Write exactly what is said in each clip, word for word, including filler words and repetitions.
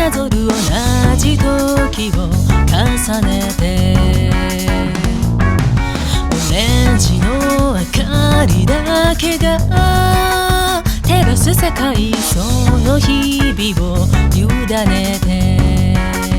ぞる同じ時を重ねて、オレンジの明かりだけが照らす世界、その日々を委ねて、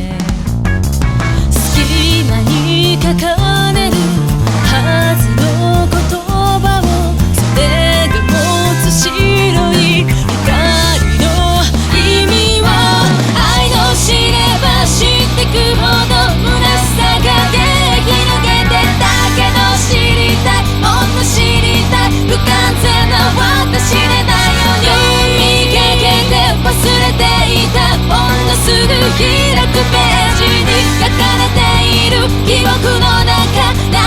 隙間に書かれるはずの言葉を、それが持つ白い光の意味を、愛の知れば知ってくほど虚しさが出広げて、だけど知りたい、もっと知りたい、不完全な私でないように、読みかけて忘れていた、ほんのすぐ開くページに書かれている記憶の中